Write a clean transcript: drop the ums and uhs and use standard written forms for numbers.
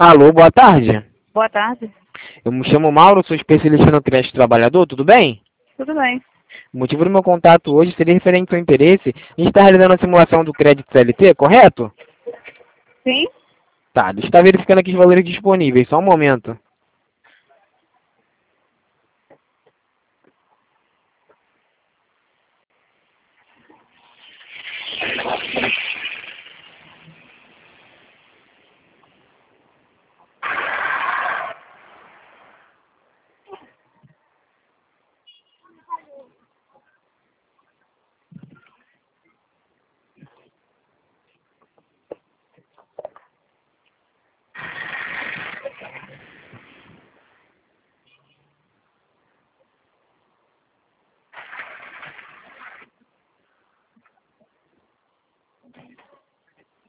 Alô, boa tarde. Boa tarde. Eu me chamo Mauro, sou especialista no crédito trabalhador, tudo bem? Tudo bem? O motivo do meu contato hoje seria referente ao seu interesse em estar realizando a simulação do crédito CLT, correto? Sim? Tá, deixa eu estar verificando aqui os valores disponíveis, só um momento.